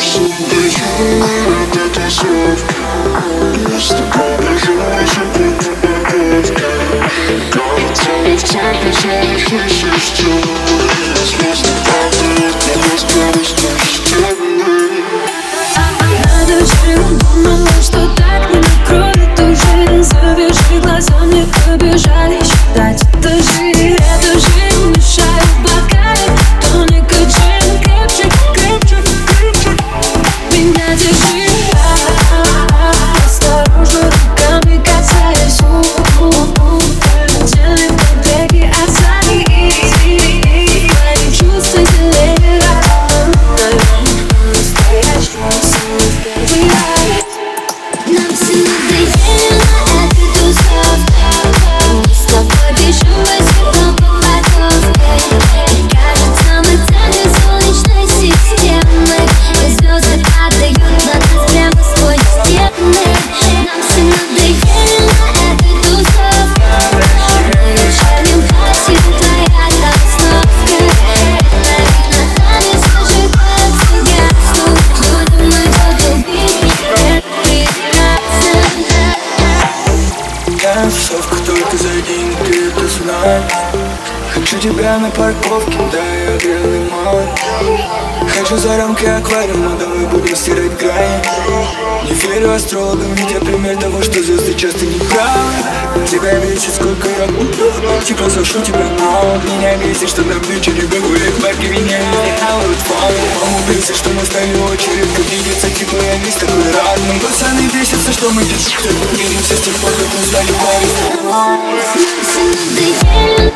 Думала, что так не накроет уже. Завяжи глаза, мне побежали считать этажи мешают в бокале. Тоника, джин, крепче, крепче, крепче. Меня держи, осторожно руками касаясь. Делаем побеги от своих. Твои чувства зелени разум. Настоящий первый раз. Нам всем надоело эта тусовка. Мы с тобой бежим босиком по парковке. Кажется, мы центр солнечной системы, и звезды падают на нас прямо сквозь стены. Нам всем надоело эта тусовка. Мы вечерним платьем твоя толстовка. Половина танец зажигает сигарету. Будем мы подубить, это прекрасно. Я тусовка только за деньги, ты это знаешь. Хочу тебя на парковке, дай огрелый мой. Хочу за рамки аквариума, давай будем стирать грани. Не верю астрологам, ведь я пример того, что звезды часто не правы. Тебя бесит, сколько я буду, типа сошу тебя, но меня бесит, что на вечере гулять в парке, меня везде хавают фан. Маму бесит, что мы стали очень редко видеться, типа я весь такой разным. Пацаны бесятся, что мы видимся с тех пор, как мы стали парень. Нам всем надоело